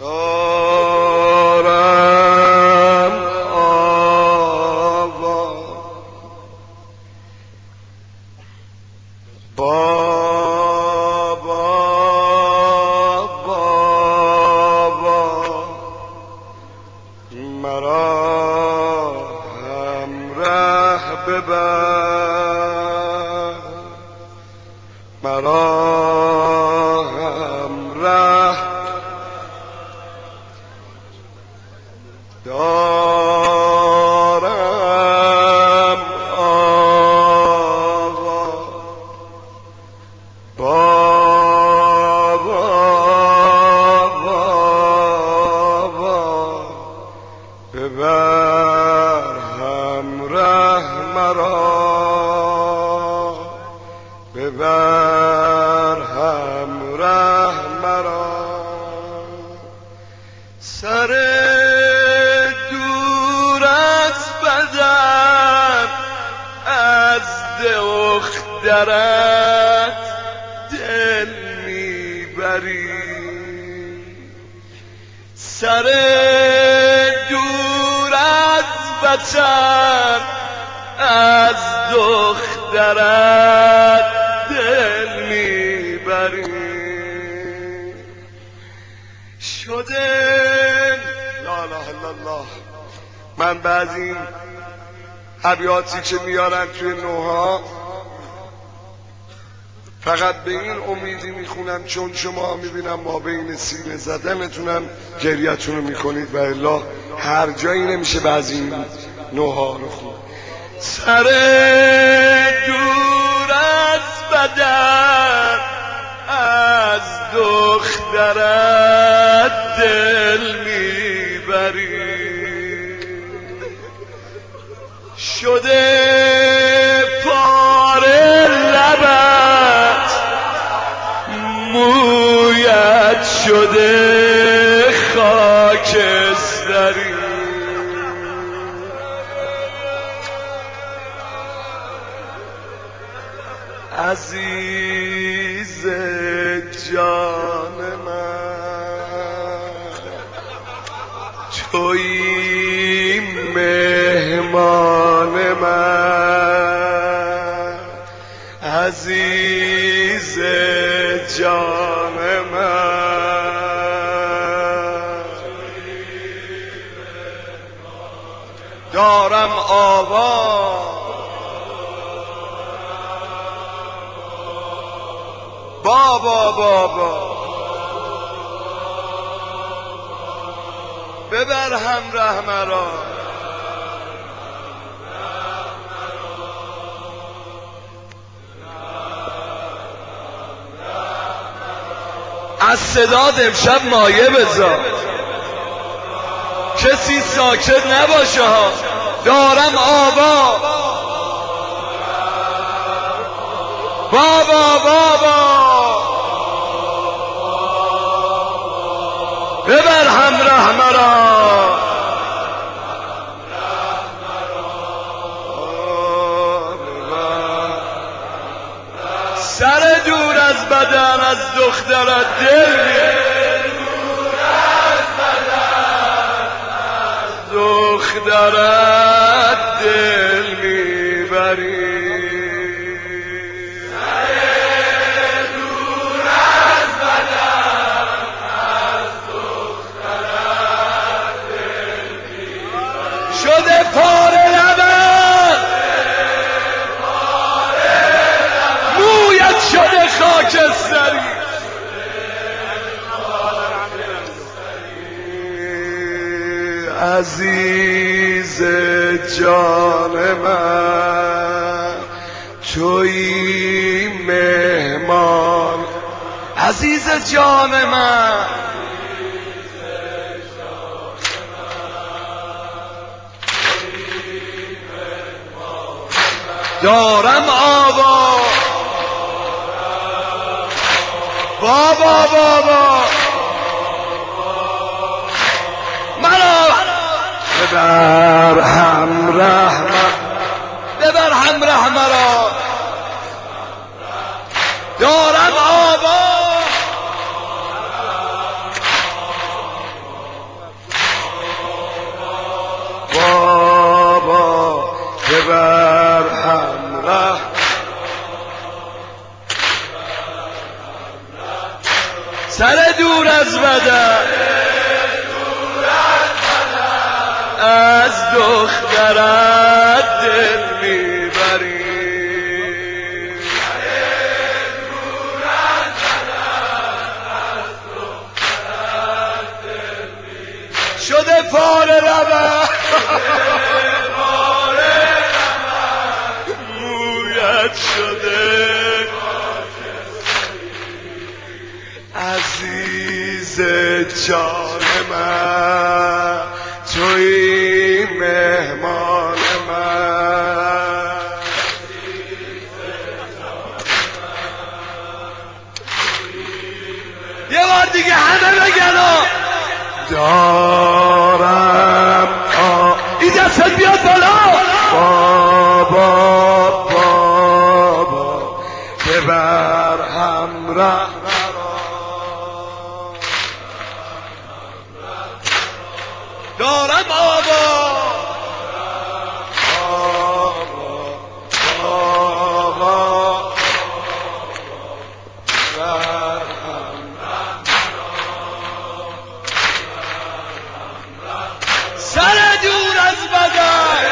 دارم آوا بابا بابا مرا همراه ببر مرا همراه دارم آوا بابا بابا ببر همراه مرا ببر همراه مرا سر دور از بدن از دخترت دل میبری سر دور از وطن از دخترت دل میبری شده لا اله الا الله. من بعضی این ابیاتی که میارن توی نوها فقط به این امیدی میخونم چون شما میبینم ما بین سینه زدنتونم گریتون رو میکنید و الا هر جایی نمیشه بعضی این نوها رو خون. سر دور از بدن از دخترت دل میبری شده پاره لبت مویت شده خاکستری عزیز جان من تویی مهمان من عزیز جان من دارم آوا بابا بابا ببر همراه مرا از صدات امشب مایه بذار کسی ساکت نباشه ها. دارم آوا بابا بابا ببر همراه مرا سر دور از بدن از دخترت دل دخترت دل میبری شده پاره لبت مویت شده خاکستری عزیز جان من تویی مهمان عزیز جان من دارم آوا بابا بابا مرا ببر همراه ببر همراه مرا دارم آوا دور از بدن از دخترت دل میبری شده پاره رود مویت شده عزیز جان من توی مهمان من یه بار دیگه همه بگن دارم این دستت بیاد بالا بابا بابا ببر همراه دارم بابا بابا سر دور از بدن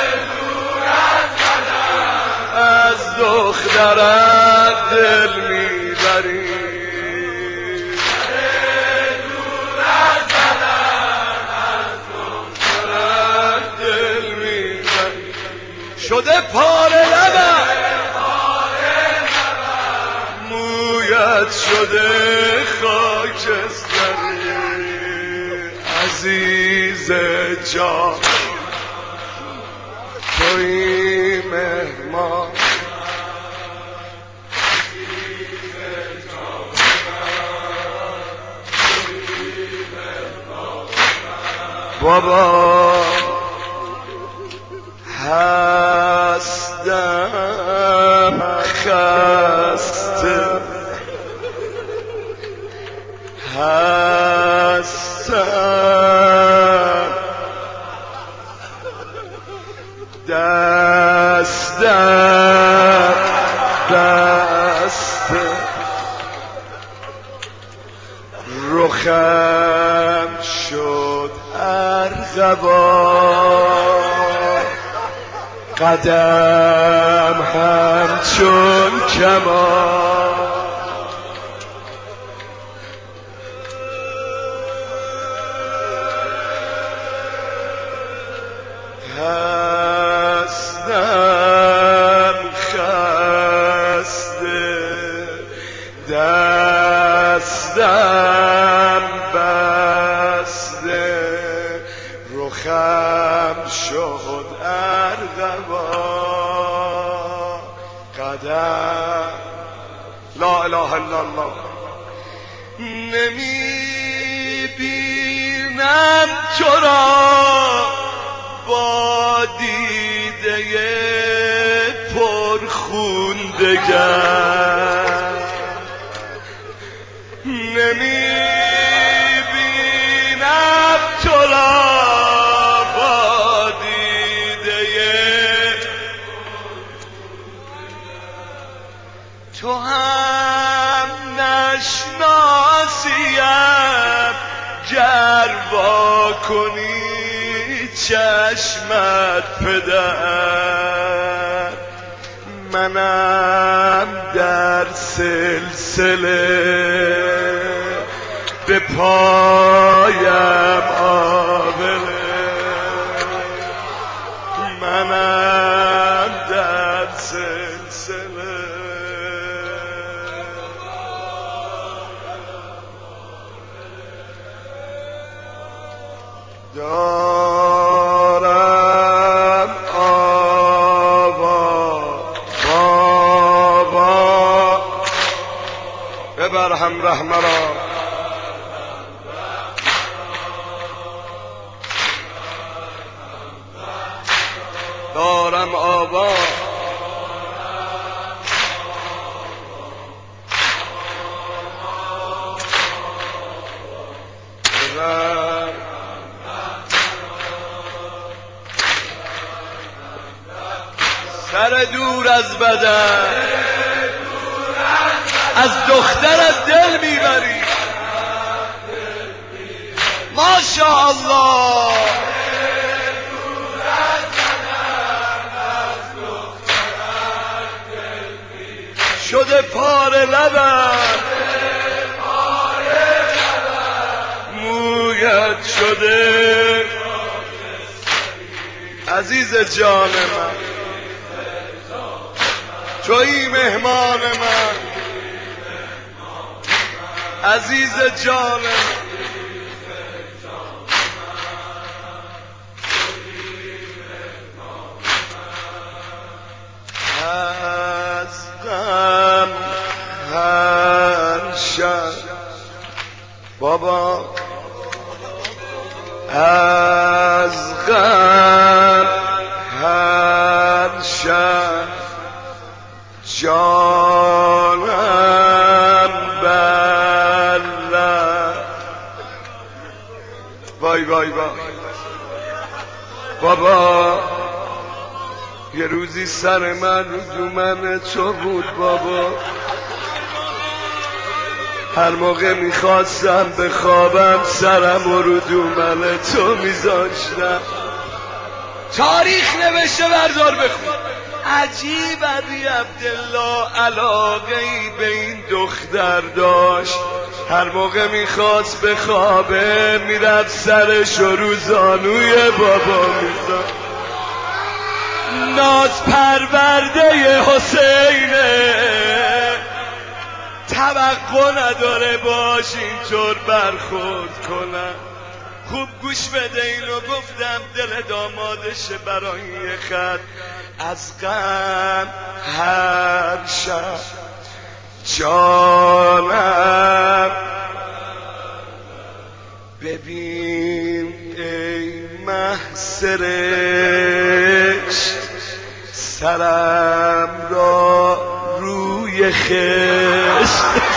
از دخترت دل میبری دور از بدن از دخترت دل میبری شده پاره لبم مویت شده خاکستری عزیز جان توی مهمان بابا هستم خسته هستم دستم بسته رخم شد ارغوان قدم همچون کمان هستم خسته دستم بسته رخم شد ارغوان قدم لا اله الا الله نمیبینم تو را با دیده پرخون دگر نمیبینم تو را با دیده تو هم نشناسیم گر وا کنی چشمت پدر منم در سلسله به پایم آبله منم در سلسله دارم آوا بابا ببر همراه مرا دارم آوا سر دور از بدن از دخترت دل میبری ماشاءالله شده پاره لبم مویت شده عزیز جان من تویی مهمان من عزیز جان من از غم هر شب بابا از غم هر شب جانم بلد وای وای وای بابا یه روزی سر من رو دومن تو بود بابا هر موقع میخواستم بخوابم سرم رو دومن تو میذاشتم تاریخ نوشته بردار بخون عجیب علی عبدالله علاقه ای به این دختر داشت هر موقع میخواست بخوابه میرفت سرش رو زانوی بابا میذاشت ناز پرورده حسینه توقع نداره باش اینطور برخورد کنم خوب گوش بده اینو گفتم دل دامادشه برای یه خط از غم هر شب جانم ببین ای محسرش سرم را روی خشت